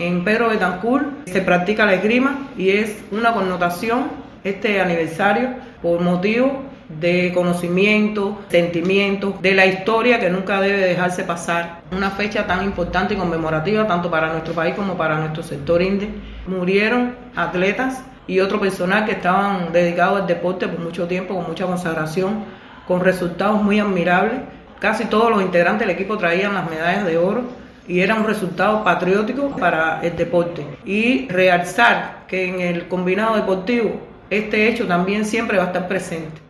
en Pedro Betancur se practica la esgrima y es una connotación este aniversario por motivo de conocimiento, sentimientos, de la historia que nunca debe dejarse pasar. Una fecha tan importante y conmemorativa tanto para nuestro país como para nuestro sector INDE. Murieron atletas y otro personal que estaban dedicados al deporte por mucho tiempo, con mucha consagración, con resultados muy admirables. Casi todos los integrantes del equipo traían las medallas de oro y era un resultado patriótico para el deporte. Y realzar que en el combinado deportivo este hecho también siempre va a estar presente.